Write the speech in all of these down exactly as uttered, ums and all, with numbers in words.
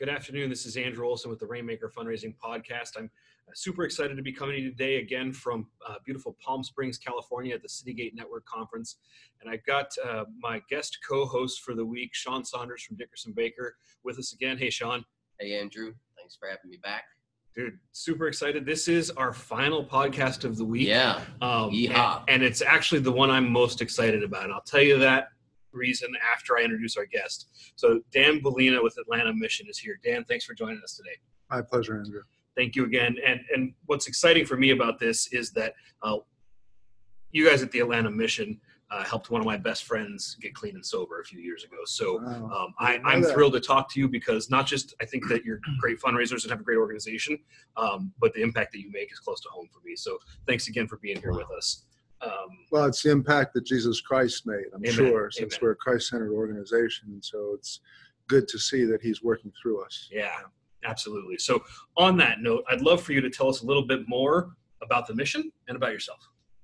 Good afternoon. This is Andrew Olson with the Rainmaker Fundraising Podcast. I'm super excited to be coming to you today again from uh, beautiful Palm Springs, California at the Citygate Network Conference. And I've got uh, my guest co-host for the week, Sean Saunders from Dickerson Baker, with us again. Hey, Sean. Hey, Andrew. Thanks for having me back. Dude, super excited. This is our final podcast of the week. Yeah. Um, Yeehaw. and, and it's actually the one I'm most excited about. And I'll tell you that reason after I introduce our guest. So Dan Bellina with Atlanta Mission is here. Dan, thanks for joining us today. My pleasure, Andrew. Thank you again. And and what's exciting for me about this is that uh, you guys at the Atlanta Mission uh, helped one of my best friends get clean and sober a few years ago. So Wow. um, I, I'm that. thrilled to talk to you because not just I think that you're great fundraisers and have a great organization, um, but the impact that you make is close to home for me. So thanks again for being here with us. Um, Well, it's the impact that Jesus Christ made, I'm Amen. sure, since Amen. we're a Christ-centered organization. And so it's good to see that he's working through us. Yeah, absolutely. So on that note, I'd love for you to tell us a little bit more about the mission and about yourself.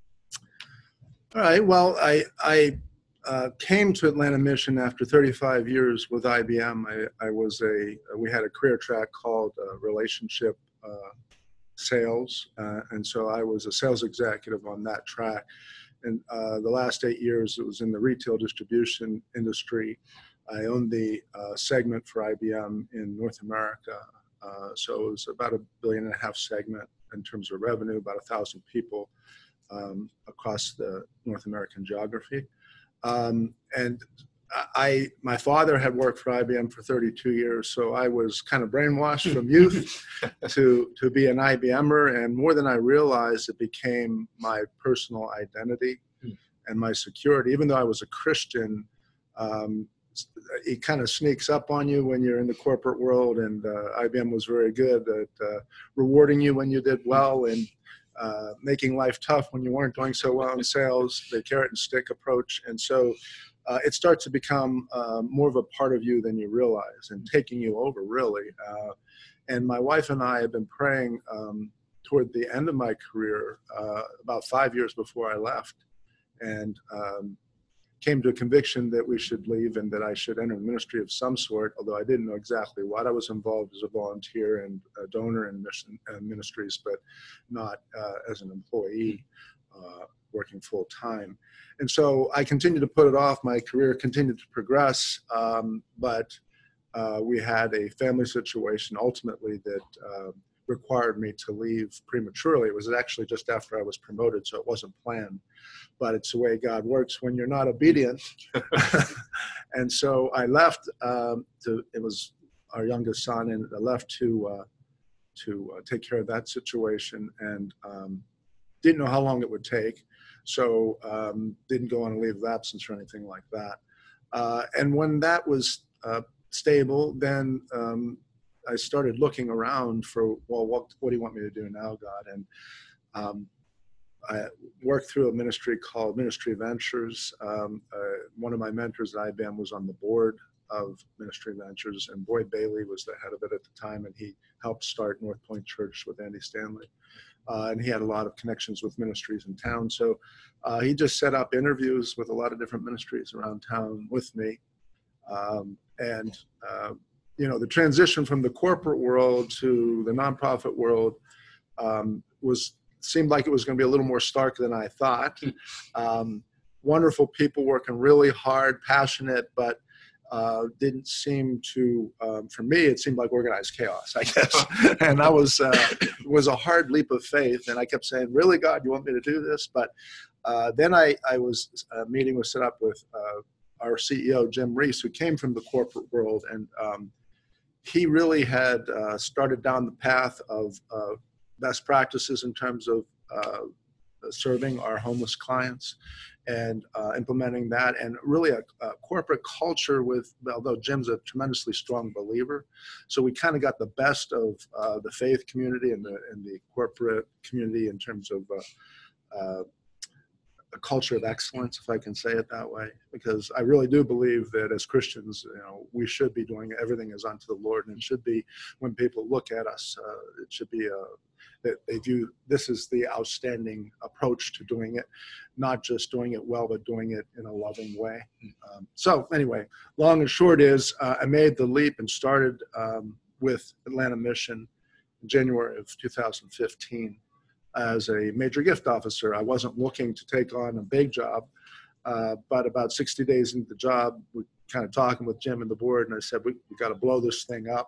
All right. Well, I, I uh, came to Atlanta Mission after thirty-five years with I B M. I, I was a, we had a career track called uh, relationship uh, sales. Uh, and so I was a sales executive on that track. And uh, the last eight years, it was in the retail distribution industry. I owned the uh, segment for I B M in North America. Uh, so it was about a billion and a half segment in terms of revenue, about a thousand people um, across the North American geography. Um, and I, my father had worked for I B M for thirty-two years, so I was kind of brainwashed from youth to, to be an I B M er, and more than I realized, it became my personal identity and my security. Even though I was a Christian, um, it kind of sneaks up on you when you're in the corporate world, and uh, I B M was very good at uh, rewarding you when you did well and uh, making life tough when you weren't doing so well in sales, the carrot and stick approach. And so uh, it starts to become uh, more of a part of you than you realize and taking you over, really. Uh, and my wife and I have been praying um, toward the end of my career, uh, about five years before I left, and um, came to a conviction that we should leave and that I should enter a ministry of some sort, although I didn't know exactly what. I was involved as a volunteer and a donor in mission uh, ministries, but not uh, as an employee uh, working full time. And so I continued to put it off. My career continued to progress, um, but uh, we had a family situation ultimately that uh, required me to leave prematurely. It was actually just after I was promoted, so it wasn't planned. But it's the way God works when you're not obedient. And so I left um, to, it was our youngest son, and I left to uh, to uh, take care of that situation, and um, didn't know how long it would take. So um, didn't go on a leave of absence or anything like that. Uh, and when that was uh, stable, then um, I started looking around for, well, what, what do you want me to do now, God? And um, I worked through a ministry called Ministry Ventures. Um, uh, one of my mentors at I B M was on the board of Ministry Ventures, and Boyd Bailey was the head of it at the time, and he helped start North Point Church with Andy Stanley. Uh, and he had a lot of connections with ministries in town. So uh, he just set up interviews with a lot of different ministries around town with me. Um, and, uh, you know, the transition from the corporate world to the nonprofit world um, was seemed like it was going to be a little more stark than I thought. Um, wonderful people working really hard, passionate, but uh, didn't seem to, um, for me, it seemed like organized chaos, I guess. And that was, uh, was a hard leap of faith. And I kept saying, really, God, you want me to do this? But uh, then I, I was, a meeting was set up with uh, our C E O, Jim Reese, who came from the corporate world. And um, he really had uh, started down the path of uh, best practices in terms of uh, serving our homeless clients and uh, implementing that, and really a, a corporate culture with, although Jim's a tremendously strong believer, so we kind of got the best of uh, the faith community and the, and the corporate community in terms of uh, uh, a culture of excellence, if I can say it that way, because I really do believe that as Christians, you know, we should be doing everything as unto the Lord, and it should be, when people look at us, uh, it should be a that they view this is the outstanding approach to doing it, not just doing it well, but doing it in a loving way. Um, so anyway, long and short is uh, I made the leap and started um, with Atlanta Mission in January of two thousand fifteen as a major gift officer. I wasn't looking to take on a big job, uh, but about sixty days into the job, we kind of talking with Jim and the board, and I said, we, we got to blow this thing up.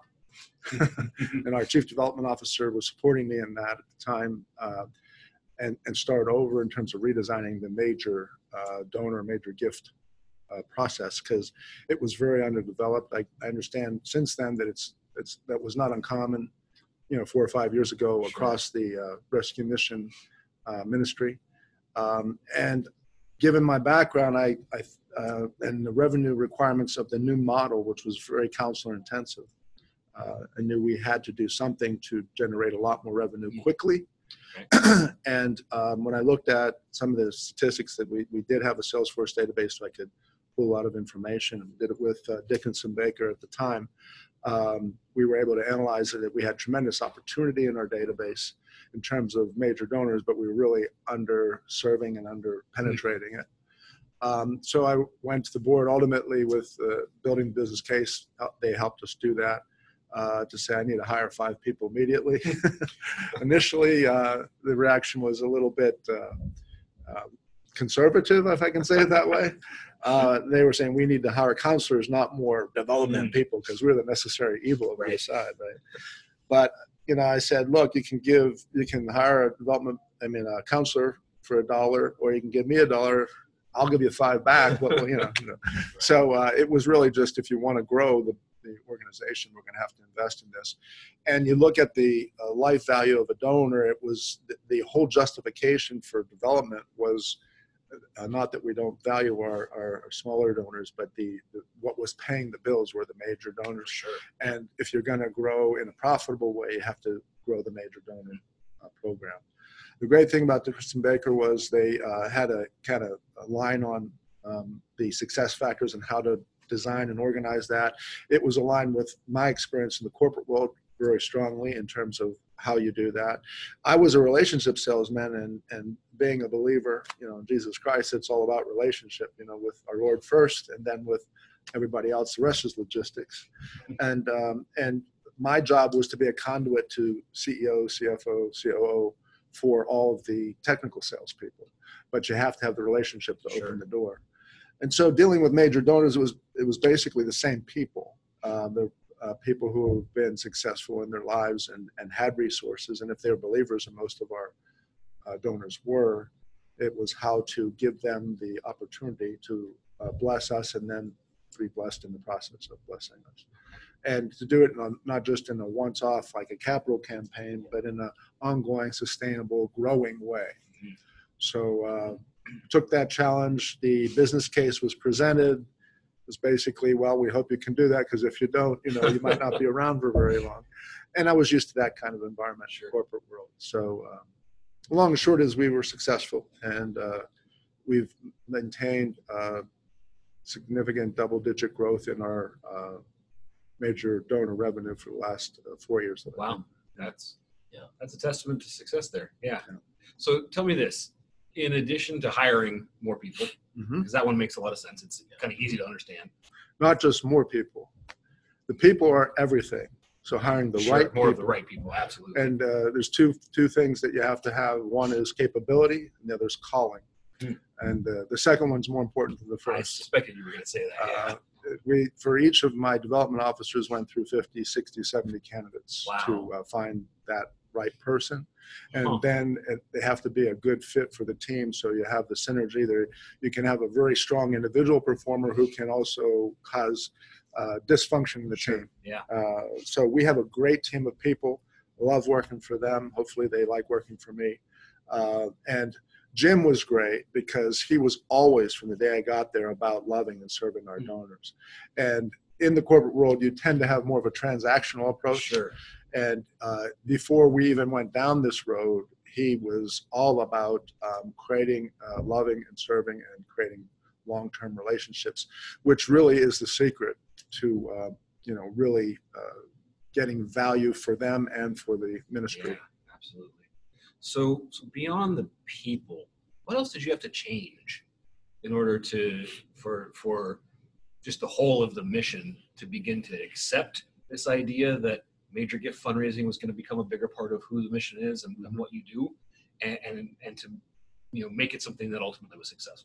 And our chief development officer was supporting me in that at the time, uh, and, and start over in terms of redesigning the major uh, donor, major gift uh, process, because it was very underdeveloped. I, I understand since then that it's, it's that was not uncommon, you know, four or five years ago across the uh, rescue mission uh, ministry. Um, and given my background, I, I uh, and the revenue requirements of the new model, which was very counselor intensive, uh, I knew we had to do something to generate a lot more revenue quickly. Okay. And um, when I looked at some of the statistics that we, we did have a Salesforce database, so I could pull a lot of information, and did it with uh, Dickinson Baker at the time. Um, we were able to analyze it. We had tremendous opportunity in our database in terms of major donors, but we were really under serving and under penetrating it. Um, so I went to the board ultimately with uh, building the business case. They helped us do that uh, to say I need to hire five people immediately. Initially, uh, the reaction was a little bit uh, uh, conservative, if I can say it that way. Uh, they were saying we need to hire counselors, not more development mm. people, because we're the necessary evil of right. the side, right? But you know, I said, look, you can give, you can hire a development, I mean, a counselor for a dollar, or you can give me a dollar. I'll give you five back. Well, you know, you know. So uh, it was really just, if you want to grow the, the organization, we're going to have to invest in this. And you look at the uh, life value of a donor. It was the, the whole justification for development was. Uh, not that we don't value our, our, our smaller donors, but the, the what was paying the bills were the major donors. Sure. And if you're going to grow in a profitable way, you have to grow the major donor uh, program. The great thing about Dickinson Baker was they uh, had a kind of a line on um, the success factors and how to design and organize that. It was aligned with my experience in the corporate world very strongly in terms of how you do that. I was a relationship salesman, and and being a believer, you know, in Jesus Christ, it's all about relationship, you know, with our Lord first, and then with everybody else. The rest is logistics. And um, and my job was to be a conduit to C E O, C F O, C O O for all of the technical salespeople. But you have to have the relationship to sure. open the door. And so dealing with major donors, it was it was basically the same people. Uh, the Uh, people who have been successful in their lives and, and had resources. And if they're believers, and most of our uh, donors were, it was how to give them the opportunity to uh, bless us and then be blessed in the process of blessing us. And to do it in, not just in a once-off, like a capital campaign, but in an ongoing, sustainable, growing way. Mm-hmm. So uh, took that challenge. The business case was presented. Was basically, well, we hope you can do that, because if you don't, you know, you might not be around for very long. And I was used to that kind of environment in the corporate world. So um, long and short is we were successful, and uh, we've maintained uh, significant double-digit growth in our uh, major donor revenue for the last uh, four years. That wow, that's yeah, that's a testament to success there. Yeah. yeah. So tell me this. In addition to hiring more people, because mm-hmm. that one makes a lot of sense. It's kind of easy to understand. Not just more people. The people are everything. So hiring the sure, right more people. of the right people, absolutely. And uh, there's two two things that you have to have. One is capability, and the other is calling. Hmm. And uh, the second one's more important than the first. I suspected you were going to say that. Yeah. Uh, we, for each of my development officers, went through fifty, sixty, seventy candidates wow. to uh, find that right person. And huh. then they have to be a good fit for the team, so you have the synergy there. You can have a very strong individual performer who can also cause uh, dysfunction in the sure. team. Yeah. Uh, so we have a great team of people. Love working for them. Hopefully they like working for me. Uh, and Jim was great because he was always, from the day I got there, about loving and serving our mm-hmm. donors. And in the corporate world, you tend to have more of a transactional approach. Sure. And uh, before we even went down this road, he was all about um, creating, uh, loving and serving and creating long-term relationships, which really is the secret to, uh, you know, really uh, getting value for them and for the ministry. Yeah, absolutely. So, so beyond the people, what else did you have to change in order to, for, for just the whole of the mission to begin to accept this idea that major gift fundraising was going to become a bigger part of who the mission is and, and what you do, and, and and to you know make it something that ultimately was successful?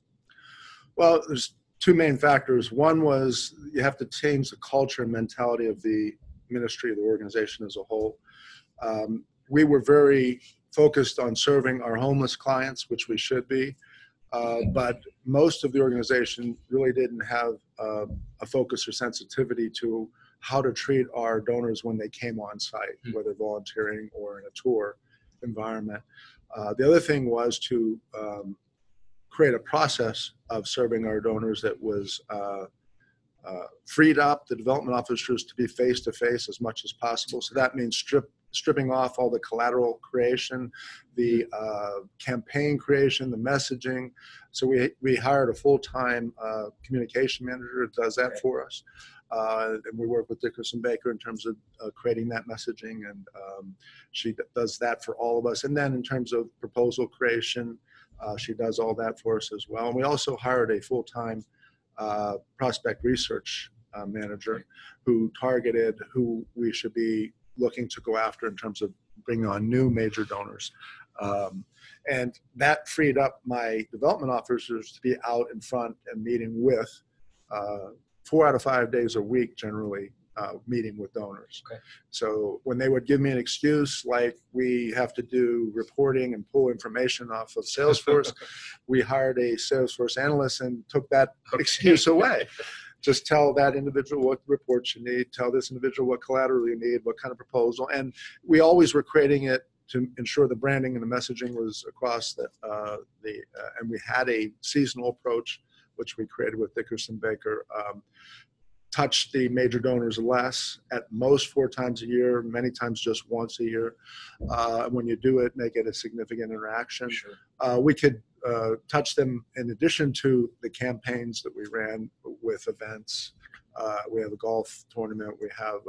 Well, there's two main factors. One was you have to change the culture and mentality of the ministry, the organization as a whole. Um, we were very focused on serving our homeless clients, which we should be, uh, but most of the organization really didn't have uh, a focus or sensitivity to how to treat our donors when they came on site, whether volunteering or in a tour environment. Uh, the other thing was to um, create a process of serving our donors that was uh, uh, freed up the development officers to be face-to-face as much as possible. So that means strip, stripping off all the collateral creation, the uh, campaign creation, the messaging. So we, we hired a full-time uh, communication manager that does that for us. Uh, and we work with Dickerson Baker in terms of uh, creating that messaging, and um, she does that for all of us. And then in terms of proposal creation, uh, she does all that for us as well. And we also hired a full-time uh, prospect research uh, manager who targeted who we should be looking to go after in terms of bringing on new major donors. Um, and that freed up my development officers to be out in front and meeting with uh, four out of five days a week, generally, uh, meeting with donors. Okay. So when they would give me an excuse, like we have to do reporting and pull information off of Salesforce, we hired a Salesforce analyst and took that Okay. excuse away. Just tell that individual what reports you need, tell this individual what collateral you need, what kind of proposal. And we always were creating it to ensure the branding and the messaging was across the, uh, the uh, and we had a seasonal approach, which we created with Dickerson Baker. Um, touch the major donors less, at most four times a year, many times just once a year. Uh, when you do it, make it a significant interaction. Sure. Uh, we could uh, touch them in addition to the campaigns that we ran with events. Uh, we have a golf tournament, we have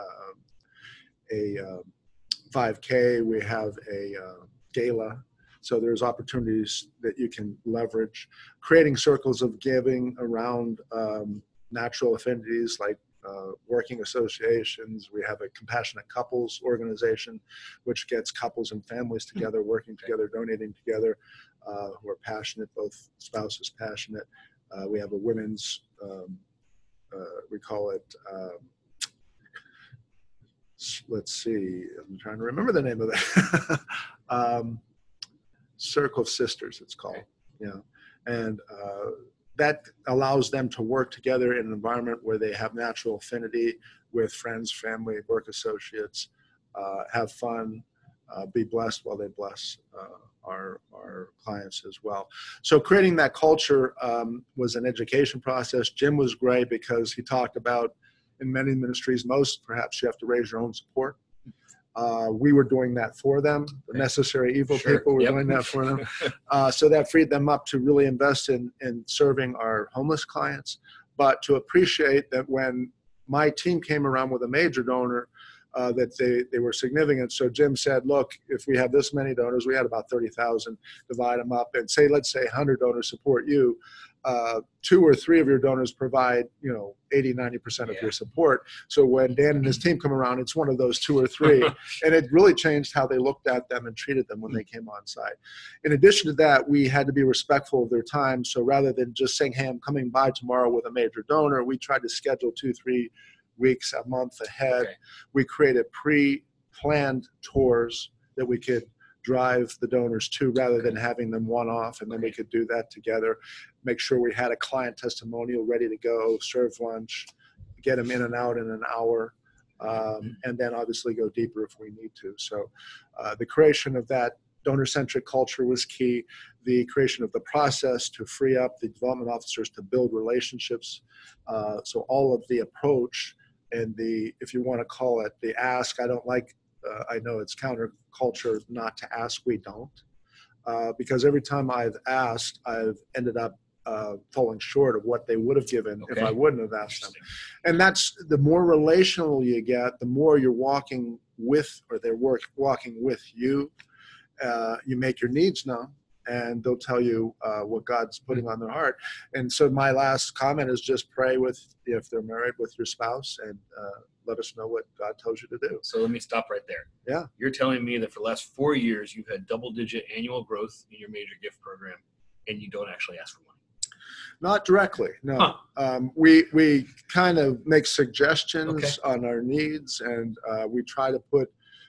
a, a, a uh, five K, we have a uh, gala. So there's opportunities that you can leverage. Creating circles of giving around um, natural affinities like uh, working associations. We have a compassionate couples organization, which gets couples and families together, working together, donating together, uh, who are passionate, both spouses passionate. Uh, we have a women's, um, uh, we call it, um, let's see, I'm trying to remember the name of that. um, Circle of Sisters, it's called. Okay. Yeah, and uh, that allows them to work together in an environment where they have natural affinity with friends, family, work associates, uh, have fun, uh, be blessed while they bless uh, our our clients as well. So creating that culture um, was an education process. Jim was great because he talked about, in many ministries, most perhaps you have to raise your own support. Uh, we were doing that for them. The necessary evil Sure. people were Yep. doing that for them. Uh, so that freed them up to really invest in, in serving our homeless clients, but to appreciate that when my team came around with a major donor, uh, that they, they were significant. So Jim said, look, if we have this many donors, we had about thirty thousand, divide them up and say, let's say one hundred donors support you. Uh, two or three of your donors provide, you know, eighty, ninety percent of Yeah. your support. So when Dan and his team come around, it's one of those two or three. And it really changed how they looked at them and treated them when they came on site. In addition to that, we had to be respectful of their time. So rather than just saying, hey, I'm coming by tomorrow with a major donor, we tried to schedule two, three weeks, a month ahead. Okay. We created pre-planned tours that we could drive the donors to rather than having them one-off, and then we could do that together, make sure we had a client testimonial ready to go, serve lunch, get them in and out in an hour, um, and then obviously go deeper if we need to. So uh, the creation of that donor-centric culture was key. The creation of the process to free up the development officers to build relationships. Uh, so all of the approach and the, if you want to call it the ask, I don't like Uh, I know it's counterculture not to ask, we don't. Uh, because every time I've asked, I've ended up uh, falling short of what they would have given if Okay. I wouldn't have asked them. And that's, the more relational you get, the more you're walking with, or they're work, walking with you. Uh, you make your needs known. and they'll tell you uh, what God's putting on their heart. And so my last comment is just pray with, if they're married, with your spouse, and uh, let us know what God tells you to do. So let me stop right there. Yeah. You're telling me that for the last four years, you've had double-digit annual growth in your major gift program, and you don't actually ask for money. Not directly, no. Huh. Um, we we kind of make suggestions Okay. on our needs, and uh, we try to put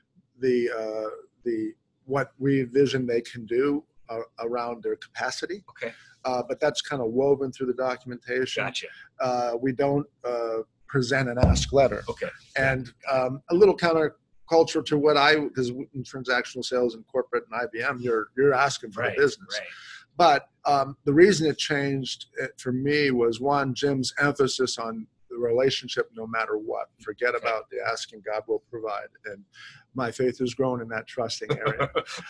the uh, the what we envision they can do uh, around their capacity. Okay. Uh, but that's kind of woven through the documentation. Gotcha. Uh, we don't uh, present an ask letter. Okay. And um, a little counterculture to what I, because in transactional sales and corporate and I B M, you're you're asking for Right. the business. Right. But um, the reason it changed it for me was, one, Jim's emphasis on the relationship no matter what. Forget Okay. about the asking, God will provide. And my faith has grown in that trusting area.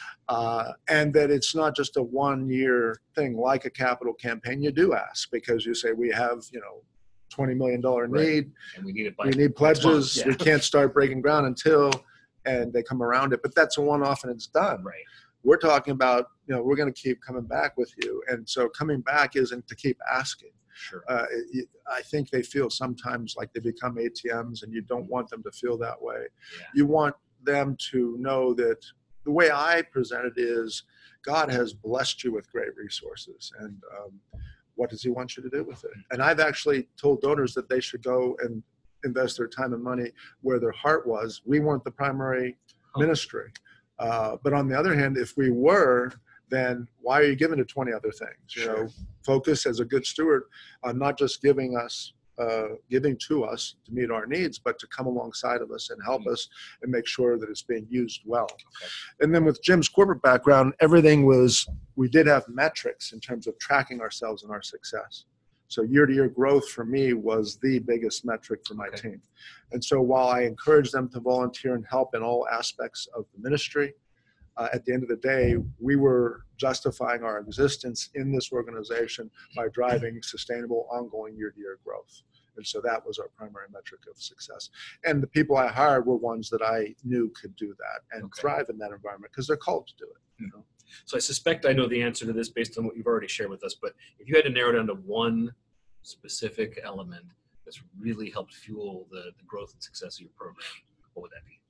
uh, and that it's not just a one-year thing like a capital campaign. You do ask because you say, we have, you know, twenty million dollars Right. need. And we need it by We need next month. pledges. Yeah. We can't start breaking ground until, and they come around it. But that's a one-off and it's done. Right. We're talking about, you know, we're going to keep coming back with you. And so coming back isn't to keep asking. Sure. Uh, it, I think they feel sometimes like they become A T Ms, and you don't want them to feel that way. Yeah. You want them to know that the way I present it is God has blessed you with great resources. And um, what does he want you to do with it? And I've actually told donors that they should go and invest their time and money where their heart was. We weren't the primary Huh. ministry. Uh, but on the other hand, if we were, then why are you giving to twenty other things? You Sure. know, focus as a good steward on not just giving us, uh, giving to us to meet our needs, but to come alongside of us and help Mm-hmm. us and make sure that it's being used well. Okay. And then with Jim's corporate background, everything was, we did have metrics in terms of tracking ourselves and our success. So year to year growth for me was the biggest metric for my Okay. team. And so while I encourage them to volunteer and help in all aspects of the ministry, uh, at the end of the day, we were justifying our existence in this organization by driving sustainable, ongoing year to year growth. And so that was our primary metric of success. And the people I hired were ones that I knew could do that and Okay. thrive in that environment because they're called to do it. You know? So I suspect I know the answer to this based on what you've already shared with us, but if you had to narrow down to one specific element that's really helped fuel the, the growth and success of your program, what would that be?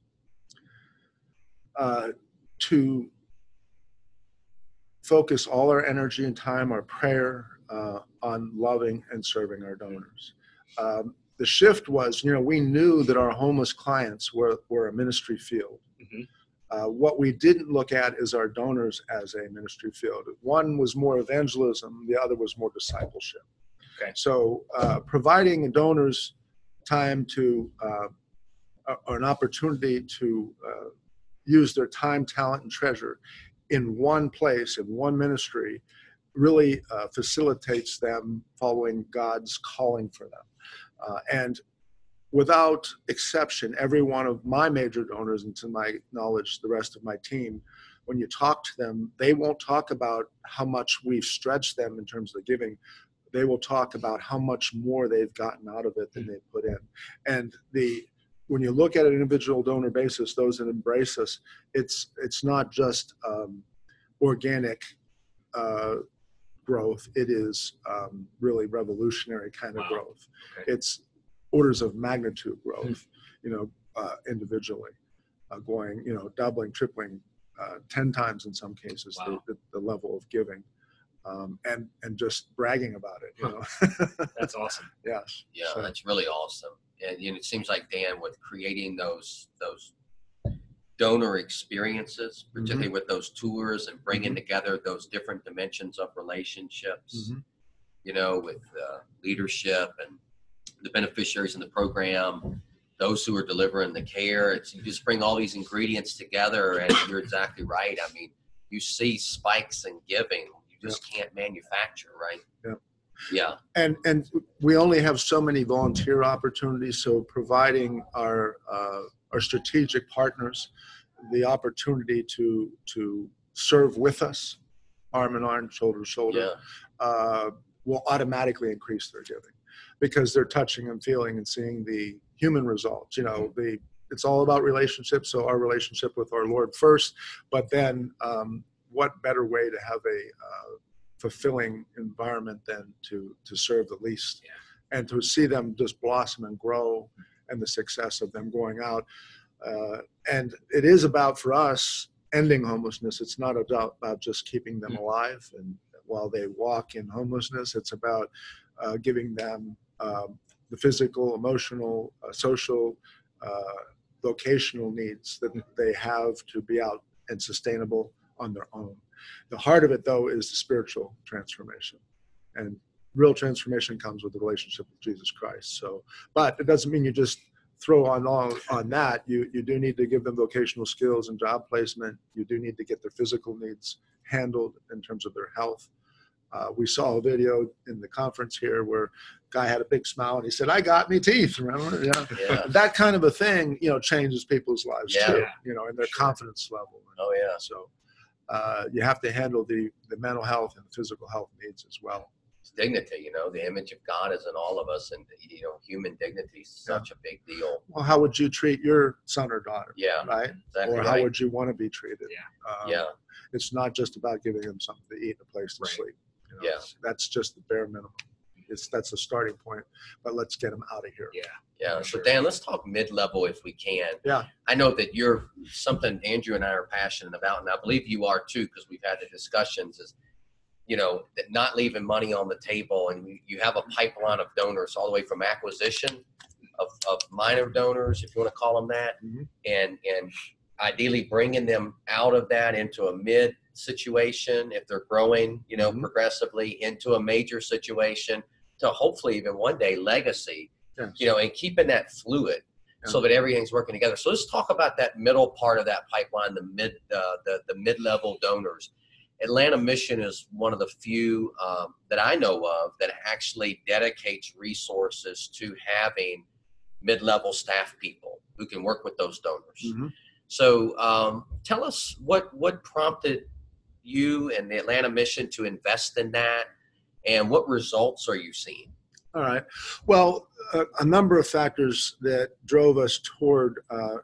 Uh, to focus all our energy and time, our prayer, uh, on loving and serving our donors. Um, the shift was, you know, we knew that our homeless clients were, were a ministry field. Mhm. Uh, what we didn't look at is our donors as a ministry field. One was more evangelism, the other was more discipleship. Okay. So uh, providing donors time to, uh, or an opportunity to uh, use their time, talent, and treasure in one place, in one ministry, really uh, facilitates them following God's calling for them. Uh, and without exception, every one of my major donors, and to my knowledge, the rest of my team, when you talk to them, they won't talk about how much we've stretched them in terms of giving. They will talk about how much more they've gotten out of it than they've put in. And the when you look at an individual donor basis, those that embrace us, it's it's not just um, organic uh, growth. It is um, really revolutionary kind of Wow. growth. Okay. It's orders of magnitude growth, Mm. you know, uh, individually, uh, going, you know, doubling, tripling, uh, ten times in some cases, Wow. the, the, the level of giving, um, and and just bragging about it, you Huh. know. That's awesome. Yes. Yeah, So- that's really awesome. And you know, it seems like Dan, with creating those those donor experiences, particularly with those tours and bringing Mhm. together those different dimensions of relationships, Mhm. you know, with uh, leadership and the beneficiaries in the program, those who are delivering the care. It's, you just bring all these ingredients together, and you're exactly right. I mean, you see spikes in giving, you just can't manufacture, right? Yep. Yeah. And and we only have so many volunteer opportunities. So providing our uh, our strategic partners the opportunity to to serve with us, arm in arm, shoulder to shoulder, Yeah. uh, will automatically increase their giving because they're touching and feeling and seeing the human results. You know, the it's all about relationships. So our relationship with our Lord first, but then um, what better way to have a uh, fulfilling environment than to to serve the least, Yeah. and to see them just blossom and grow, and the success of them going out. Uh, and it is about, for us, ending homelessness. It's not about, about just keeping them alive and while they walk in homelessness. It's about uh, giving them um, the physical, emotional, uh, social, uh, vocational needs that they have to be out and sustainable on their own. The heart of it, though, is the spiritual transformation. And real transformation comes with the relationship with Jesus Christ. So, but it doesn't mean you just throw on all on that. You you do need to give them vocational skills and job placement. You do need to get their physical needs handled in terms of their health. Uh, we saw a video in the conference here where a guy had a big smile and he said, "I got me teeth." Remember? Yeah. Yeah. That kind of a thing, you know, changes people's lives Yeah. too. Yeah. You know, and their Sure. confidence level. Oh, yeah. So uh, you have to handle the the mental health and physical health needs as well. It's dignity, you know, the image of God is in all of us, and, you know, human dignity is such a big deal. Well, how would you treat your son or daughter? Yeah. Right? Exactly Or how right. would you want to be treated? Yeah. Um, Yeah. It's not just about giving them something to eat and a place to Right. sleep. You know, Yeah. That's just the bare minimum. It's that's a starting point, but let's get them out of here. Yeah. Yeah. For So sure. Dan, let's talk mid-level if we can. Yeah. I know that you're something Andrew and I are passionate about, and I believe you are too, because we've had the discussions, is, you know, that not leaving money on the table, and you, you have a pipeline of donors all the way from acquisition of, of minor donors, if you want to call them that, Mhm. and and ideally bringing them out of that into a mid situation if they're growing, you know, Mhm. progressively into a major situation to hopefully even one day legacy, Yes. you know, and keeping that fluid so Yeah. that everything's working together. So let's talk about that middle part of that pipeline, the mid, uh, the the mid-level donors. Atlanta Mission is one of the few um, that I know of that actually dedicates resources to having mid-level staff people who can work with those donors. Mhm. So um, tell us what what prompted you and the Atlanta Mission to invest in that, and what results are you seeing? All right. Well, a, a number of factors that drove us toward uh,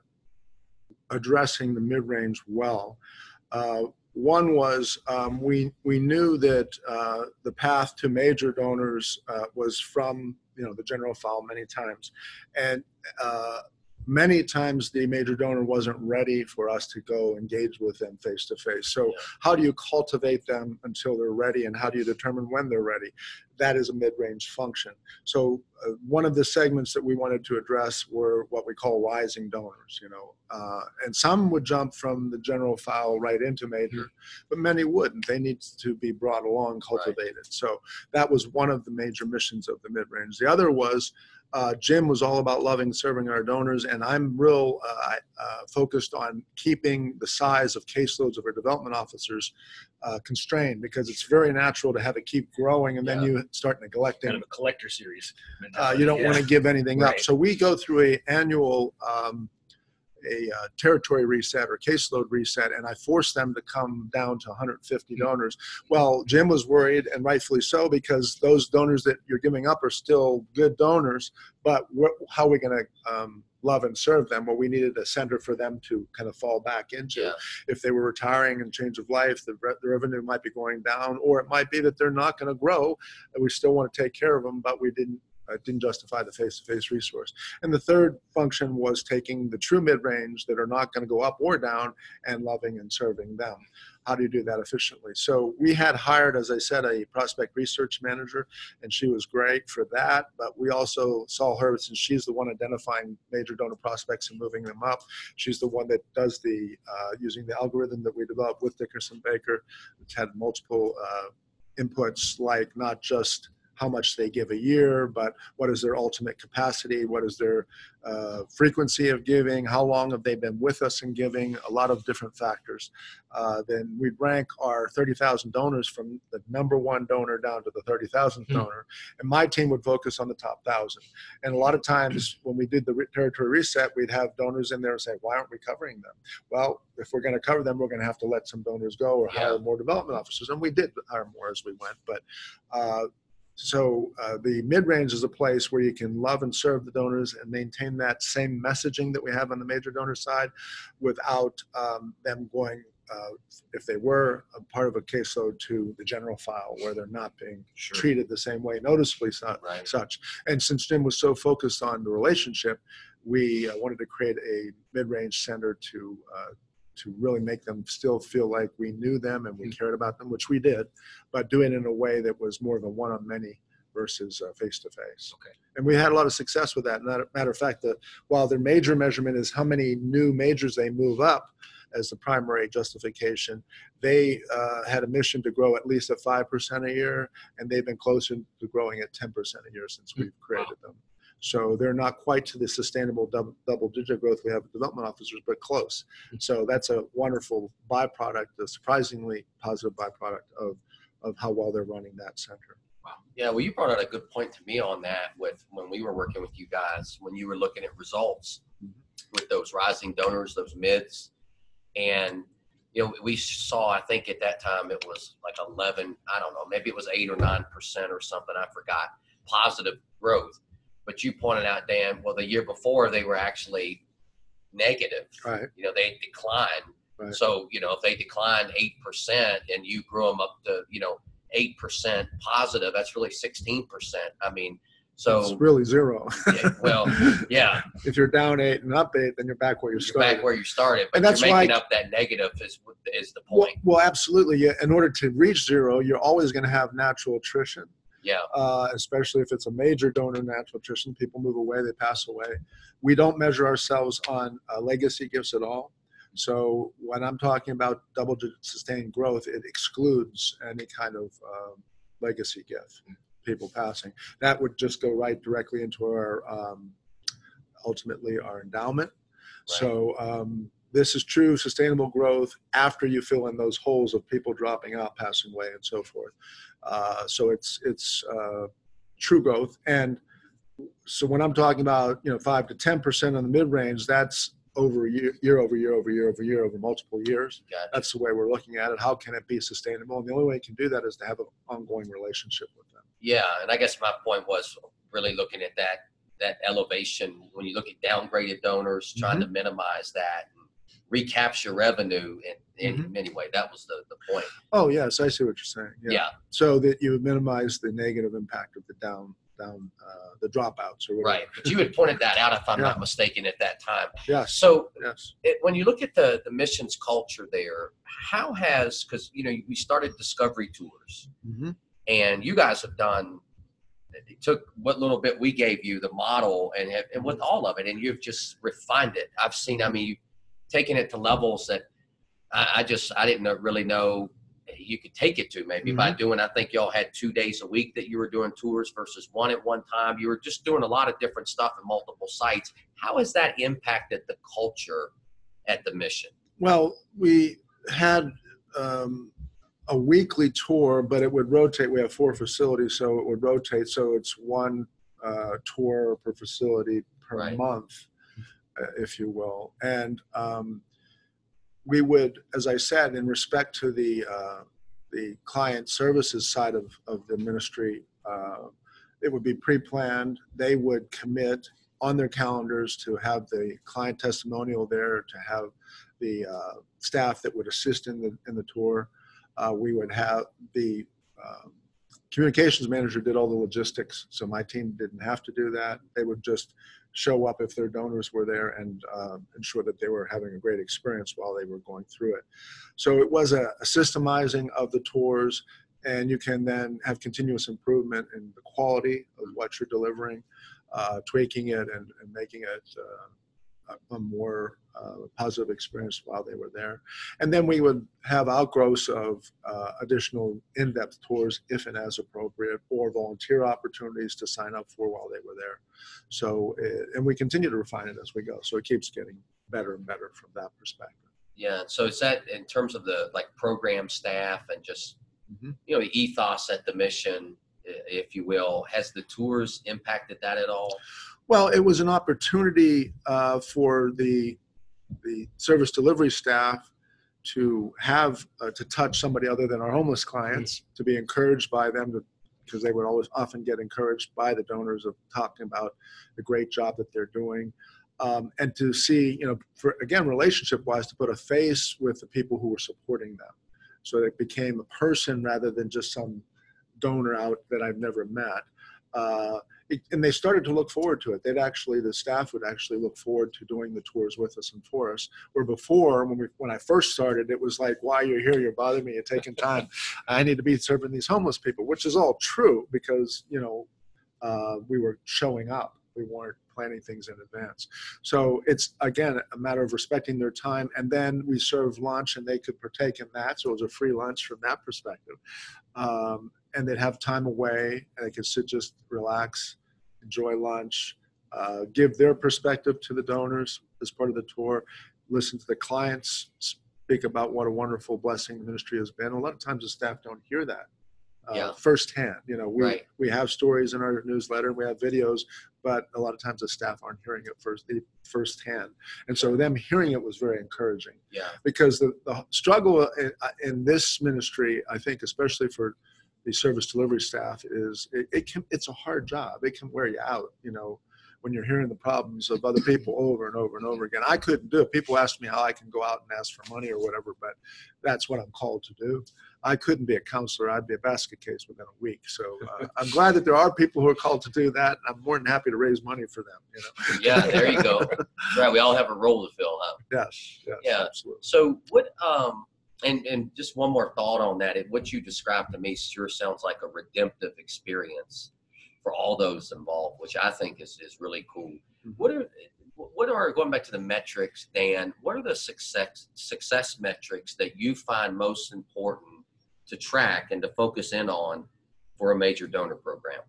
addressing the mid-range well. Uh, one was um, we we knew that uh, the path to major donors uh, was from you know the general file many times, and uh, many times the major donor wasn't ready for us to go engage with them face to face. So Yeah. how do you cultivate them until they're ready, and how do you determine when they're ready? That is a mid-range function. So uh, one of the segments that we wanted to address were what we call rising donors, you know, uh, and some would jump from the general file right into major, but many wouldn't. They need to be brought along, cultivated. So that was one of the major missions of the mid-range. The other was uh, Jim was all about loving, serving our donors, and I'm real uh, uh, focused on keeping the size of caseloads of our development officers uh, constrained, because it's very natural to have it keep growing, and then Yeah. you start neglecting. Kind of a collector series. Uh, mentality. you don't Yeah. want to give anything up. Right. So we go through a annual um, a uh, territory reset or caseload reset, and I forced them to come down to one hundred fifty donors. Well, Jim was worried, and rightfully so, because those donors that you're giving up are still good donors, but what, how are we going to um, love and serve them? Well, we needed a center for them to kind of fall back into. Yeah. If they were retiring and change of life, the, re- the revenue might be going down, or it might be that they're not going to grow, and we still want to take care of them, but we didn't uh, didn't justify the face-to-face resource. And the third function was taking the true mid-range that are not going to go up or down and loving and serving them. How do you do that efficiently? So we had hired, as I said, a prospect research manager, and she was great for that. But we also saw her, since she's the one identifying major donor prospects and moving them up. She's the one that does the, uh, using the algorithm that we developed with Dickerson Baker, which had multiple uh, inputs, like not just how much they give a year, but what is their ultimate capacity? What is their uh, frequency of giving? How long have they been with us in giving? A lot of different factors. Uh, then we'd rank our thirty thousand donors from the number one donor down to the thirty thousandth Hmm. donor. And my team would focus on the top thousand. And a lot of times when we did the re- territory reset, we'd have donors in there and say, why aren't we covering them? Well, if we're going to cover them, we're going to have to let some donors go or Yeah. hire more development officers. And we did hire more as we went. But uh, So uh, the mid-range is a place where you can love and serve the donors and maintain that same messaging that we have on the major donor side without um, them going uh, if they were a part of a caseload, to the general file where they're not being Sure. treated the same way, noticeably su- Right. such. And since Jim was so focused on the relationship, we uh, wanted to create a mid-range center to uh, to really make them still feel like we knew them and we Mm-hmm. cared about them, which we did, but do it in a way that was more of a one-on-many versus uh, face-to-face. Okay. And we had a lot of success with that. Matter, matter of fact, that while their major measurement is how many new majors they move up as the primary justification, they uh, had a mission to grow at least at five percent a year, and they've been closer to growing at ten percent a year since we've created them. So they're not quite to the sustainable double, double-digit growth we have with development officers, but close. So that's a wonderful byproduct, a surprisingly positive byproduct of, of how well they're running that center. Yeah, well, you brought out a good point to me on that with when we were working with you guys, when you were looking at results with those rising donors, those mids. And, you know, we saw, I think at that time it was like eleven, I don't know, maybe it was eight or nine percent or something, I forgot, positive growth. But you pointed out, Dan, well, the year before they were actually negative. Right. You know, they declined. Right. So, you know, if they declined eight percent and you grew them up to, you know, eight percent positive, that's really sixteen percent. I mean, so. It's really zero. Yeah, well, yeah. If you're down eight and up eight, then you're back where you You're started. back where you started, but And that's you're making why- up that negative is is the Well, point. well, absolutely. Yeah. In order to reach zero, you're always going to have natural attrition, Yeah, uh, especially if it's a major donor natural attrition. People move away, they pass away. We don't measure ourselves on uh, legacy gifts at all. So when I'm talking about double-digit sustained growth, it excludes any kind of uh, legacy gift, people passing. That would just go right directly into our, um, ultimately, our endowment. Right. So um, this is true sustainable growth after you fill in those holes of people dropping out, passing away, and so forth. Uh, so it's it's uh, true growth. And so when I'm talking about, you know, five to ten percent on the mid-range, that's over year, year over year over year over year over multiple years. gotcha. That's the way we're looking at it. How can it be sustainable? And the only way you can do that is to have an ongoing relationship with them. Yeah, and I guess my point was really looking at that that elevation when you look at downgraded donors, trying to minimize that and recapture revenue in, in Mhm. any way. That was the, the point. Oh, yes, I see what you're saying. Yeah, So that you minimize the negative impact of the down, down, uh, the dropouts or whatever. right. But you had pointed that out, if I'm Yeah. not mistaken, at that time. Yes. So Yes. it, when you look at the, the missions culture there, how has, because, you know, we started Discovery Tours, Mm-hmm. and you guys have done, it took what little bit we gave you, the model, and, have, and with all of it, and you've just refined it. I've seen, I mean, you've taken it to levels that I, I just, I didn't know, really know you could take it to maybe by doing, I think y'all had two days a week that you were doing tours versus one at one time. You were just doing a lot of different stuff at multiple sites. How has that impacted the culture at the mission? Well, we had um, a weekly tour, but it would rotate. We have four facilities, so it would rotate. So it's one uh, tour per facility per Right. month, uh, if you will. And um, we would, as I said, in respect to the uh, the client services side of, of the ministry, uh, it would be pre-planned. They would commit on their calendars to have the client testimonial there, to have the uh, staff that would assist in the in the tour. Uh, we would have the uh, communications manager did all the logistics, so my team didn't have to do that. They would just show up if their donors were there and uh, ensure that they were having a great experience while they were going through it. So it was a, a systemizing of the tours, and you can then have continuous improvement in the quality of what you're delivering, uh, tweaking it and, and making it uh, a, a more uh, positive experience while they were there. And then we would have outgrowths of uh, additional in-depth tours if and as appropriate, or volunteer opportunities to sign up for while they were there. So, uh, and we continue to refine it as we go. So it keeps getting better and better from that perspective. Yeah. So is that in terms of the like program staff and just, Mhm. you know, the ethos at the mission, i- if you will, has the tours impacted that at all? Well, it was an opportunity uh, for the the service delivery staff to have uh, to touch somebody other than our homeless clients, to be encouraged by them, to, because they would always often get encouraged by the donors of talking about the great job that they're doing. um, and to see, you know, for, again, relationship-wise, to put a face with the people who were supporting them. So it became a person rather than just some donor out that I've never met. Uh, it, and they started to look forward to it. They'd actually, the staff would actually look forward to doing the tours with us and for us. Where before, when we, when I first started, it was like, why you're here, you're bothering me, you're taking time. I need to be serving these homeless people, which is all true because, you know, uh, we were showing up. We weren't planning things in advance. So it's, again, a matter of respecting their time. And then we served lunch and they could partake in that. So it was a free lunch from that perspective. Um, and they'd have time away and they could sit, just relax, enjoy lunch, uh, give their perspective to the donors as part of the tour, listen to the clients speak about what a wonderful blessing the ministry has been. A lot of times the staff don't hear that uh, Yeah. firsthand. You know, we, Right. we have stories in our newsletter, we have videos, but a lot of times the staff aren't hearing it first firsthand. And so them hearing it was very encouraging. Yeah. Because the, the struggle in, in this ministry, I think, especially for the service delivery staff, is it, it can, it's a hard job. It can wear you out, you know, when you're hearing the problems of other people over and over and over again. I couldn't do it. People ask me how I can go out and ask for money or whatever, but that's what I'm called to do. I couldn't be a counselor. I'd be a basket case within a week. So uh, I'm glad that there are people who are called to do that. I'm more than happy to raise money for them. You know? Yeah, there you go. Right, we all have a role to fill, huh? Yes, yes, Yeah. absolutely. So what, um, and, and just one more thought on that. It, what you described to me sure sounds like a redemptive experience for all those involved, which I think is, is really cool. Mm-hmm. What are, what are, going back to the metrics, Dan, what are the success, success metrics that you find most important to track and to focus in on for a major donor program?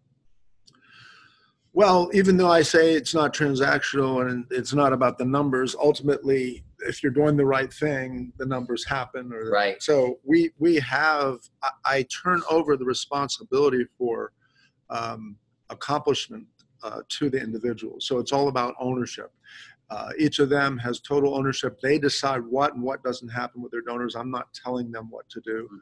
Well, even though I say it's not transactional and it's not about the numbers, ultimately, if you're doing the right thing, the numbers happen. Or Right. So we we have, I, I turn over the responsibility for um, accomplishment uh, to the individual. So it's all about ownership. Uh, each of them has total ownership. They decide what and what doesn't happen with their donors. I'm not telling them what to do.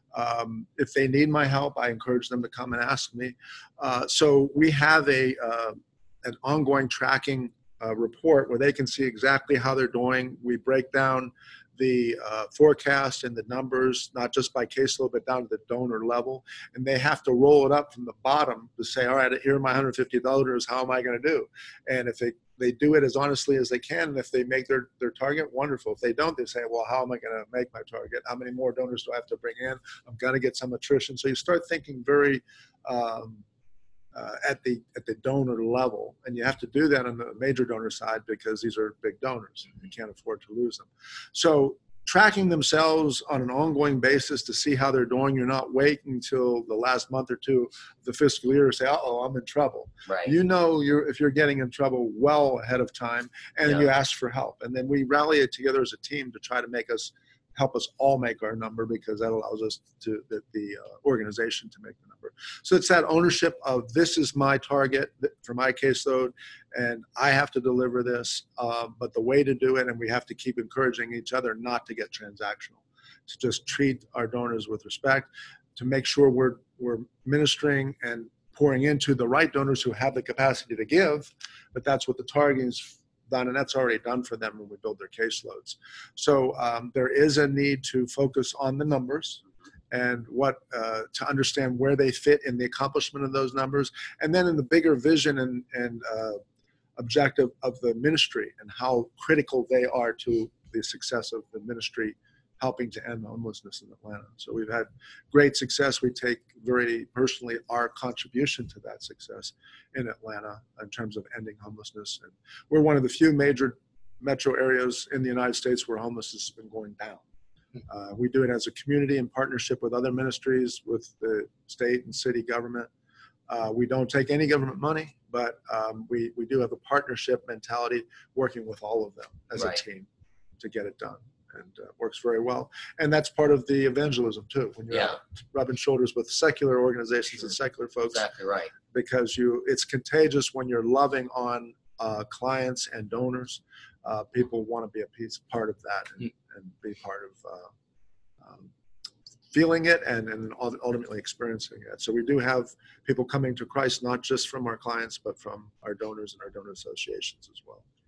Um, if they need my help, I encourage them to come and ask me. Uh, so we have a uh, an ongoing tracking uh, report where they can see exactly how they're doing. We break down the uh, forecast and the numbers, not just by caseload, but down to the donor level. And they have to roll it up from the bottom to say, all right, here are my one hundred fifty donors. How am I going to do? And if they they do it as honestly as they can. And if they make their, their target, wonderful. If they don't, they say, well, how am I going to make my target? How many more donors do I have to bring in? I'm going to get some attrition. So you start thinking very um, uh, at the at the donor level. And you have to do that on the major donor side because these are big donors. You can't afford to lose them. So tracking themselves on an ongoing basis to see how they're doing. You're not waiting until the last month or two of the fiscal year to say, uh-oh, I'm in trouble. Right. You know you're if you're getting in trouble well ahead of time, and Yeah. you ask for help. And then we rally it together as a team to try to make us, help us all make our number, because that allows us to, the, the uh, organization to make the number. So it's that ownership of, this is my target for my caseload, and I have to deliver this, uh, but the way to do it, and we have to keep encouraging each other not to get transactional, to just treat our donors with respect, to make sure we're, we're ministering and pouring into the right donors who have the capacity to give, but that's what the target is done, and that's already done for them when we build their caseloads. So um, there is a need to focus on the numbers and what uh, to understand where they fit in the accomplishment of those numbers, and then in the bigger vision and, and uh, objective of the ministry and how critical they are to the success of the ministry helping to end homelessness in Atlanta. So we've had great success. We take very personally our contribution to that success in Atlanta in terms of ending homelessness. And we're one of the few major metro areas in the United States where homelessness has been going down. Uh, we do it as a community in partnership with other ministries, with the state and city government. Uh, we don't take any government money, but um, we, we do have a partnership mentality working with all of them as Right. a team to get it done. And uh, works very well. And that's part of the evangelism too, when you're Yeah. out rubbing shoulders with secular organizations Sure. and secular folks, Exactly right. because you it's contagious when you're loving on uh, clients and donors. Uh, people want to be a piece part of that and, and be part of uh, um, feeling it and, and ultimately experiencing it. So we do have people coming to Christ, not just from our clients, but from our donors and our donor associations as well.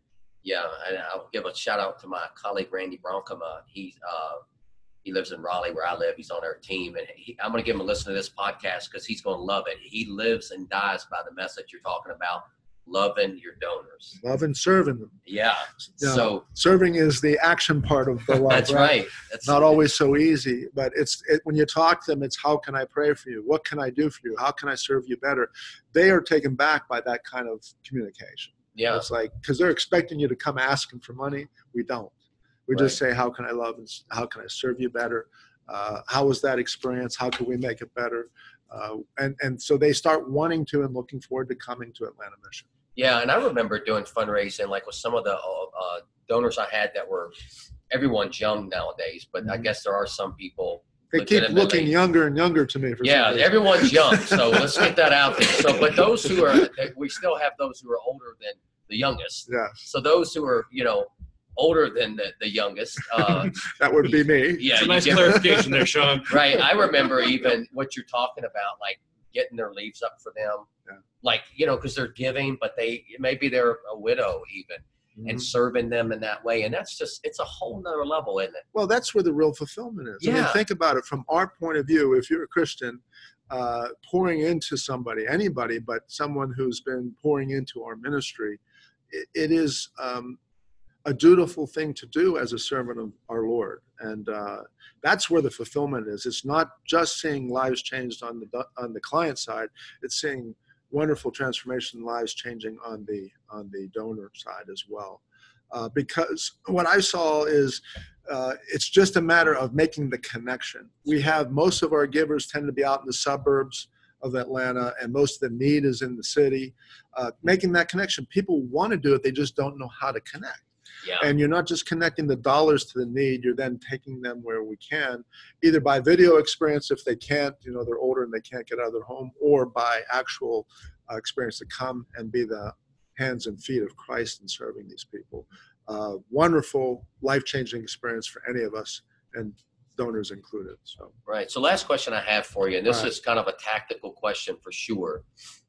Yeah, and I'll give a shout out to my colleague Randy Bronkema. He's uh, he lives in Raleigh, where I live. He's on our team, and he, I'm going to give him a listen to this podcast because he's going to love it. He lives and dies by the message you're talking about, loving your donors. Love and serving them. Yeah. Now, so serving is the action part of the love. that's right. right. That's Not always so easy, but it's it, when you talk to them, it's how can I pray for you? What can I do for you? How can I serve you better? They are taken back by that kind of communication. Yeah. It's like, because they're expecting you to come asking for money. We don't. We Right. just say, how can I love and how can I serve you better? Uh, how was that experience? How can we make it better? Uh, and, and so they start wanting to and looking forward to coming to Atlanta Mission. Yeah, and I remember doing fundraising like with some of the uh, donors I had that were, everyone's young nowadays, but I Mhm. guess there are some people. They keep looking legitimately- younger and younger to me. For Yeah, some reason. everyone's young, so let's get that out there. So, but those who are, we still have those who are older than the youngest. Yeah, So those who are, you know, older than the, the youngest, uh, that would be me. yeah, It's a you nice give- clarification there, Sean. right. I remember even what you're talking about, like getting their leaves up for them, Yeah. like, you know, because they're giving, but they maybe they're a widow even, and Mhm. serving them in that way, and that's just it's a whole nother level, isn't it? Well, that's where the real fulfillment is. I mean, Yeah. think about it from our point of view. If you're a Christian, uh, pouring into somebody, anybody, but someone who's been pouring into our ministry, it, it is um, a dutiful thing to do as a servant of our Lord. And uh, that's where the fulfillment is. It's not just seeing lives changed on the on the client side. It's seeing wonderful transformation, lives changing on the on the donor side as well. Uh, because what I saw is uh, it's just a matter of making the connection. We have most of our givers tend to be out in the suburbs of Atlanta, and most of the need is in the city. Uh, making that connection, people want to do it, they just don't know how to connect. Yeah. And you're not just connecting the dollars to the need, you're then taking them where we can, either by video experience if they can't, you know, they're older and they can't get out of their home, or by actual uh, experience to come and be the hands and feet of Christ in serving these people. Uh, wonderful, life-changing experience for any of us, and donors included. So, Right. So last question I have for you, and this Right. is kind of a tactical question for sure.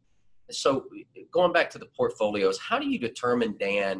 So going back to the portfolios, how do you determine, Dan,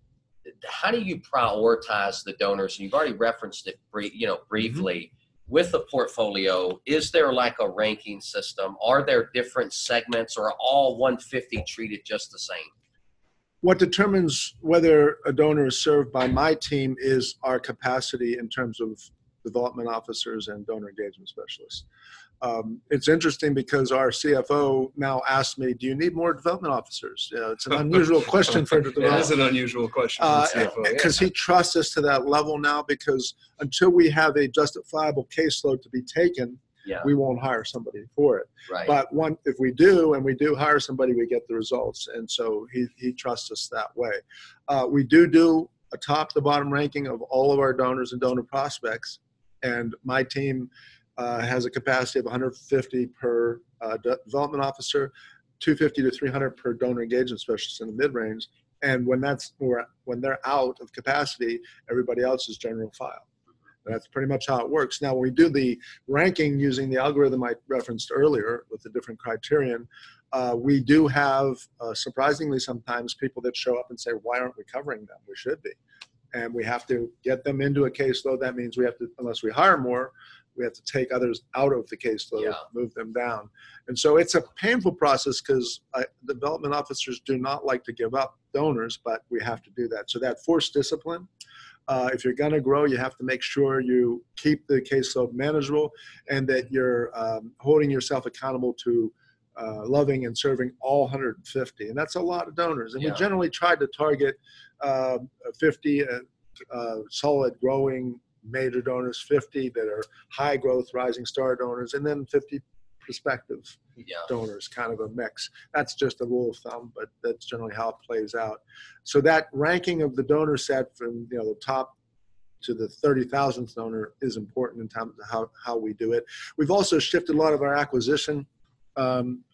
how do you prioritize the donors? And you've already referenced it, brie- you know, briefly. With the portfolio, is there like a ranking system? Are there different segments, or are all one fifty treated just the same? what determines whether a donor is served by my team is our capacity in terms of development officers and donor engagement specialists. Um, it's interesting because our C F O now asked me, do you need more development officers? Uh, it's an unusual question for the It development. is an unusual question. from the C F O, yeah. Because he trusts us to that level now, because until we have a justifiable caseload to be taken, Yeah. we won't hire somebody for it. Right. But one, if we do, and we do hire somebody, we get the results. And so he, he trusts us that way. Uh, we do do a top to bottom ranking of all of our donors and donor prospects. And my team uh, has a capacity of one hundred fifty per uh, de- development officer, two fifty to three hundred per donor engagement specialist in the mid-range. And when that's when they're out of capacity, everybody else is general file. That's pretty much how it works. Now, when we do the ranking using the algorithm I referenced earlier with the different criterion, uh, we do have, uh, surprisingly sometimes, people that show up and say, why aren't we covering them? We should be. And we have to get them into a caseload. That means we have to, unless we hire more, we have to take others out of the caseload, Yeah. move them down. And so it's a painful process because development officers do not like to give up donors, but we have to do that. So that forced discipline, Uh, if you're going to grow, you have to make sure you keep the caseload manageable and that you're um, holding yourself accountable to uh, loving and serving all one hundred fifty. And that's a lot of donors. And Yeah. we generally try to target uh, fifty uh, uh, solid growing major donors, fifty that are high growth rising star donors, and then fifty prospective Yeah. donors, kind of a mix. That's just a rule of thumb, but that's generally how it plays out. So that ranking of the donor set from, you know, the top to the thirty thousandth donor is important in terms of how, how we do it. We've also shifted a lot of our acquisition um,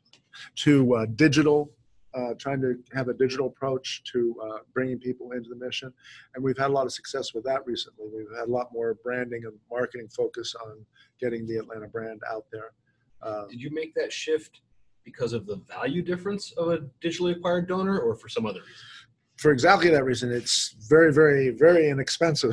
to uh, digital, uh, trying to have a digital approach to uh, bringing people into the mission. And we've had a lot of success with that recently. We've had a lot more branding and marketing focus on getting the Atlanta brand out there. Uh, Did you make that shift because of the value difference of a digitally acquired donor or for some other reason? for exactly that reason, it's very, very, very inexpensive.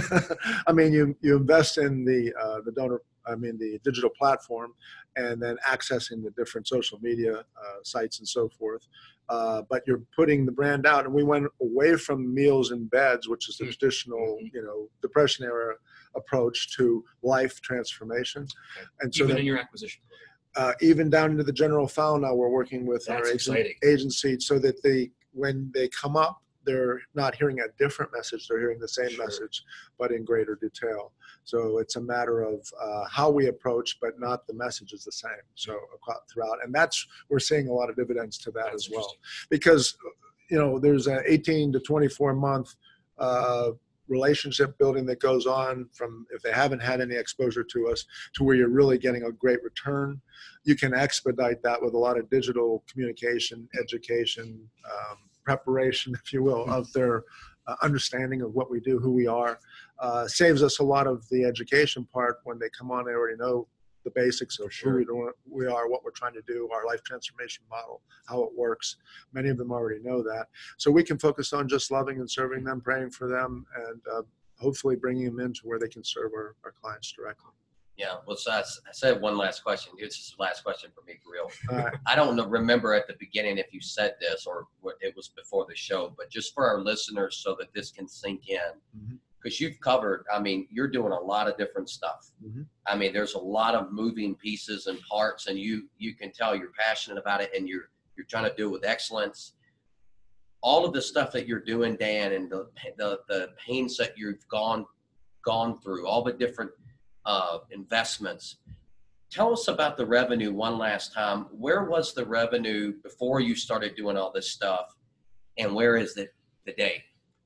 I mean, you you invest in the uh, the donor, I mean, the digital platform, and then accessing the different social media uh, sites and so forth. Uh, but you're putting the brand out, and we went away from meals and beds, which is the traditional, you know, Depression era approach to life transformation. Okay. And so Even that, in your acquisition. uh, even down into the general file now, we're working with That's our agent, exciting. agency so that they, when they come up, they're not hearing a different message, they're hearing the same Sure. message, but in greater detail. So it's a matter of uh, how we approach, but not the message is the same. So throughout, and that's, we're seeing a lot of dividends to that That's as well. Because, you know, there's an eighteen to twenty-four month uh, relationship building that goes on from, if they haven't had any exposure to us, to where you're really getting a great return. You can expedite that with a lot of digital communication, education, um, preparation, if you will, of their uh, understanding of what we do, who we are. Uh, saves us a lot of the education part. When they come on, they already know the basics of sure. who we, do, we are, what we're trying to do, our life transformation model, how it works. Many of them already know that. So we can focus on just loving and serving them, praying for them, and uh, hopefully bringing them into where they can serve our, our clients directly. Yeah, well, so I, I said one last question. This is the last question for me, for real. Uh, I don't know, remember at the beginning if you said this or what it was before the show, but just for our listeners so that this can sink in, because mm-hmm. you've covered, I mean, you're doing a lot of different stuff. Mm-hmm. I mean, there's a lot of moving pieces and parts, and you you can tell you're passionate about it, and you're you're trying to do it with excellence. All of the stuff that you're doing, Dan, and the the, the pains that you've gone gone through, all the different uh, investments. Tell us about the revenue one last time. Where was the revenue before you started doing all this stuff, and where is it today?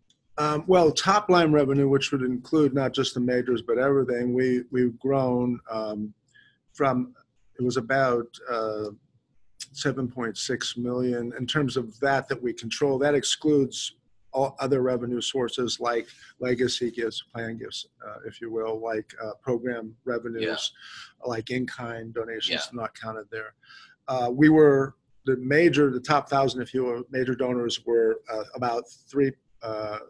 Um, well, top line revenue, which would include not just the majors, but everything, we, we've grown um, from, it was about uh, seven point six million in terms of that that we control. That excludes all other revenue sources like legacy gifts, plan gifts, uh, if you will, like uh, program revenues, yeah. like in-kind donations, yeah. not counted there. Uh, we were the major, the top thousand, if you will, major donors were uh, about three, uh,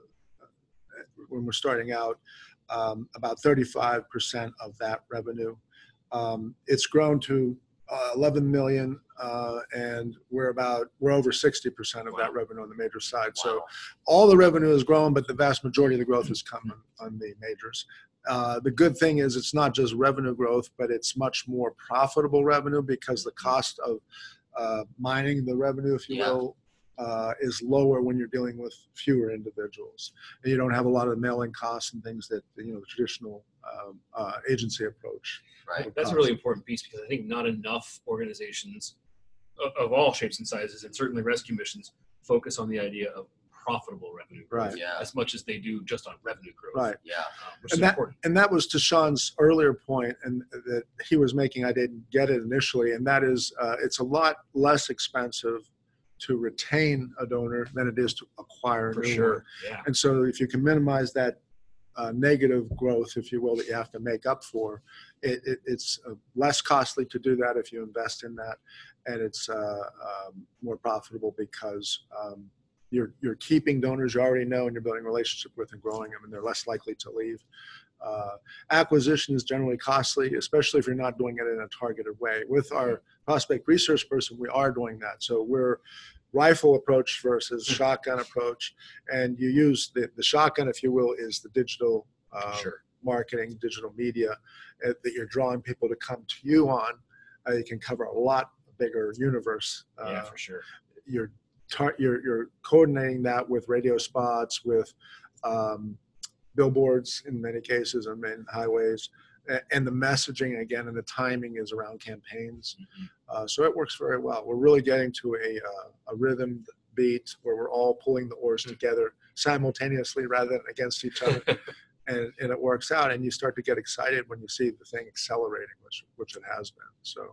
when we're starting out, um, about thirty-five percent of that revenue. Um, it's grown to uh, eleven million, uh, and we're about, we're over sixty percent of wow. that revenue on the major side. Wow. So all the revenue has grown, but the vast majority of the growth has come on, on the majors. Uh, the good thing is it's not just revenue growth, but it's much more profitable revenue because the cost of uh, mining the revenue, if you yeah. will, uh, is lower when you're dealing with fewer individuals. And you don't have a lot of mailing costs and things that, you know, the traditional um, uh, agency approach. Right. That's a really important piece because I think not enough organizations of, of all shapes and sizes, and certainly rescue missions, focus on the idea of profitable revenue growth right. yeah. as much as they do just on revenue growth. Right. Yeah. Um, which and is that, important. And that was to Sean's earlier point, and that he was making, I didn't get it initially, and that is uh, it's a lot less expensive to retain a donor than it is to acquire a For new sure. one. Yeah. And so if you can minimize that uh, negative growth, if you will, that you have to make up for, it, it, it's uh, less costly to do that if you invest in that, and it's uh, um, more profitable because um, you're you're keeping donors you already know and you're building a relationship with and growing them, and they're less likely to leave. Uh, acquisition is generally costly, especially if you're not doing it in a targeted way. With our prospect research person, we are doing that. So we're rifle approach versus shotgun approach, and you use the, the shotgun, if you will, is the digital um, sure. marketing, digital media uh, that you're drawing people to come to you on. Uh, you can cover a lot bigger universe. Uh, yeah, for sure. You're, tar- you're you're coordinating that with radio spots, with um, billboards in many cases on main highways, and the messaging again and the timing is around campaigns. Mm-hmm. Uh, so it works very well. We're really getting to a, uh, a rhythm beat where we're all pulling the oars mm-hmm. together simultaneously rather than against each other. and, and it works out, and you start to get excited when you see the thing accelerating, which, which it has been. So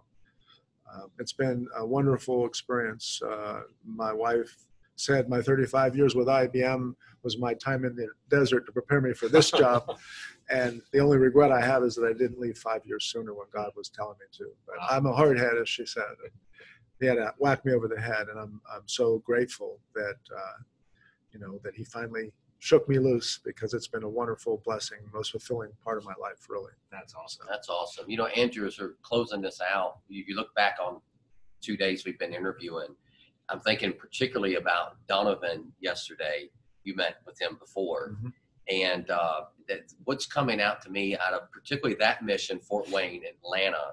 uh, it's been a wonderful experience. Uh, my wife said my thirty-five years with I B M was my time in the desert to prepare me for this job. And the only regret I have is that I didn't leave five years sooner when God was telling me to. But wow. I'm a hard head, as she said. He had to whack me over the head, and I'm I'm so grateful that uh, you know, that he finally shook me loose, because it's been a wonderful blessing, most fulfilling part of my life, really. That's awesome. That's awesome. You know, Andrew, as we're closing this out, you, you look back on two days we've been interviewing. I'm thinking particularly about Donovan yesterday. You met with him before. Mm-hmm. And uh, that, what's coming out to me out of particularly that mission, Fort Wayne, Atlanta,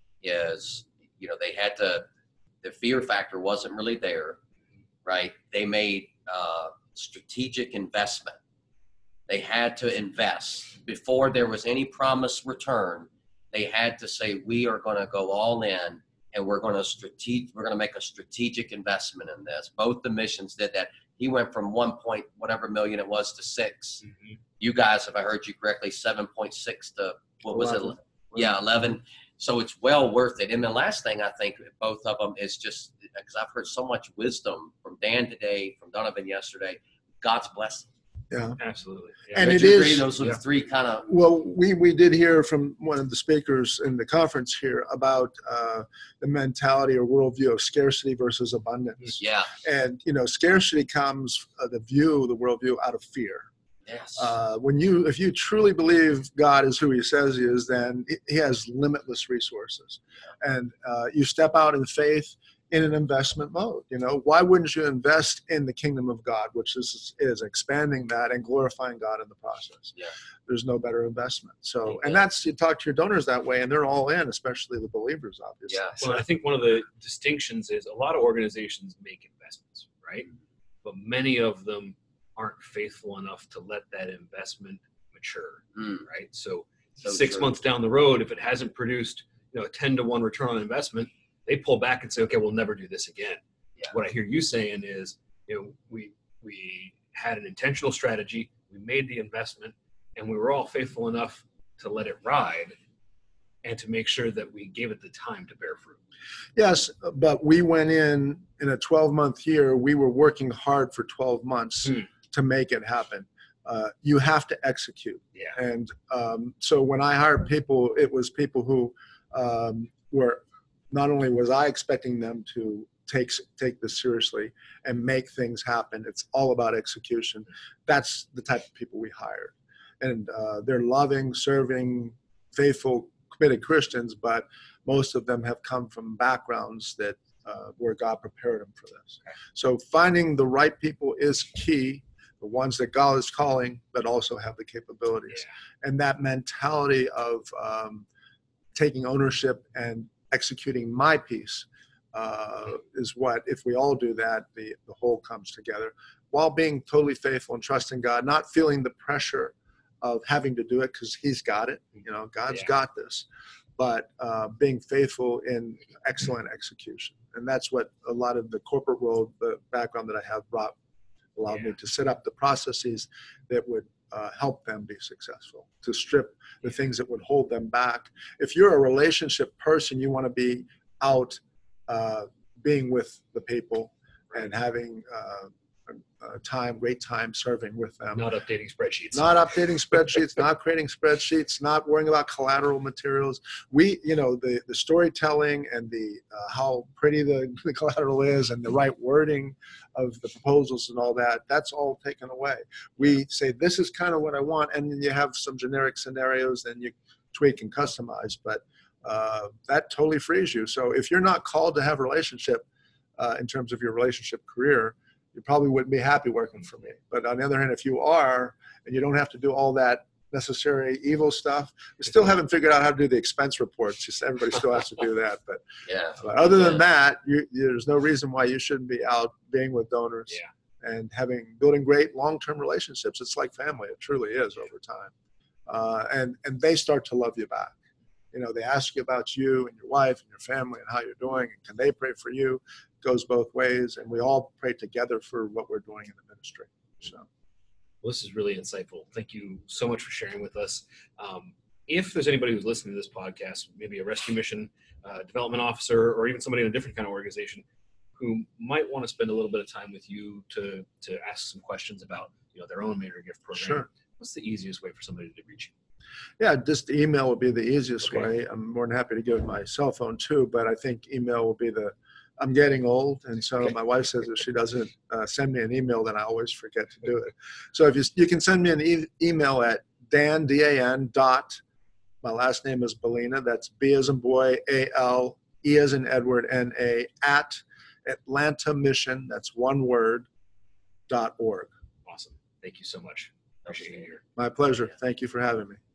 is, you know, they had to, the fear factor wasn't really there, right? They made uh, strategic investment. They had to invest before there was any promised return. They had to say, we are going to go all in, and we're going to strategic, we're going to make a strategic investment in this. Both the missions did that. He went from one point whatever million it was to six. Mm-hmm. You guys, if I heard you correctly, seven point six to what was eleven. It? Yeah, eleven. So it's well worth it. And the last thing I think both of them is just because I've heard so much wisdom from Dan today, from Donovan yesterday. God's blessing. Yeah, absolutely. Yeah. And Would it you is agree? Those are yeah. the three kind of. Well, we we did hear from one of the speakers in the conference here about uh, the mentality or worldview of scarcity versus abundance. Yeah. And you know, scarcity comes uh, the view, the worldview, out of fear. Yes. Uh, when you, if you truly believe God is who He says He is, then He has limitless resources, and uh, you step out in faith in an investment mode. You know, why wouldn't you invest in the kingdom of God, which is is expanding that and glorifying God in the process? Yeah. There's no better investment. So, Amen. and that's, you talk to your donors that way, and they're all in, especially the believers, obviously. Yeah. Well, I think one of the distinctions is a lot of organizations make investments, right? But many of them aren't faithful enough to let that investment mature, Mm. right? So, So six true. months down the road, if it hasn't produced, you know, a ten to one return on investment, they pull back and say, okay, we'll never do this again. Yeah. What I hear you saying is, you know, we we had an intentional strategy, we made the investment, and we were all faithful enough to let it ride and to make sure that we gave it the time to bear fruit. Yes, but we went in, in a twelve-month year, we were working hard for twelve months Hmm. to make it happen. Uh, you have to execute. Yeah. And um, so when I hired people, it was people who um, were, not only was I expecting them to take take this seriously and make things happen, it's all about execution. That's the type of people we hired. And uh, they're loving, serving, faithful, committed Christians, but most of them have come from backgrounds that uh, where God prepared them for this. So finding the right people is key, the ones that God is calling, but also have the capabilities. Yeah. And that mentality of um, taking ownership and executing my piece uh, is what, if we all do that, the, the whole comes together, while being totally faithful and trusting God, not feeling the pressure of having to do it because He's got it. You know, God's Yeah. got this. But uh, being faithful in excellent execution. And that's what a lot of the corporate world, the background that I have brought, allowed Yeah. me to set up the processes that would uh, help them be successful, to strip the things that would hold them back. If you're a relationship person, you want to be out uh, being with the people and having uh, uh, time, great time serving with them. Not updating spreadsheets. Not updating spreadsheets, not creating spreadsheets, not worrying about collateral materials. We, you know, the, the storytelling and the uh, how pretty the, the collateral is and the right wording of the proposals and all that, that's all taken away. We say, this is kind of what I want, and then you have some generic scenarios, then you tweak and customize, but uh, that totally frees you. So if you're not called to have a relationship uh, in terms of your relationship career, you probably wouldn't be happy working for me. But on the other hand, if you are, and you don't have to do all that necessary evil stuff, we still haven't figured out how to do the expense reports. Just everybody still has to do that. But, Yeah. but other than Yeah. that, you, there's no reason why you shouldn't be out being with donors Yeah. and having building great long-term relationships. It's like family. It truly is over time. Uh, and, and they start to love you back. You know, they ask you about you and your wife and your family and how you're doing, and can they pray for you? It goes both ways, and we all pray together for what we're doing in the ministry. So, Well, this is really insightful. Thank you so much for sharing with us. Um, if there's anybody who's listening to this podcast, maybe a rescue mission uh, development officer, or even somebody in a different kind of organization who might want to spend a little bit of time with you to to ask some questions about, you know, their own Major Gift program, sure. what's the easiest way for somebody to reach you? Yeah, just email would be the easiest Okay. way. I'm more than happy to give my cell phone too, but I think email will be the I'm getting old, and so Okay. my wife says if she doesn't uh, send me an email, then I always forget to do it. So if you you can send me an e- email at Dan D A N dot. My last name is Balina. That's B as in boy, A L, E as in Edward, N A at Atlanta Mission. That's one word. dot org. Awesome. Thank you so much. Appreciate you here. My pleasure. Thank you for having me.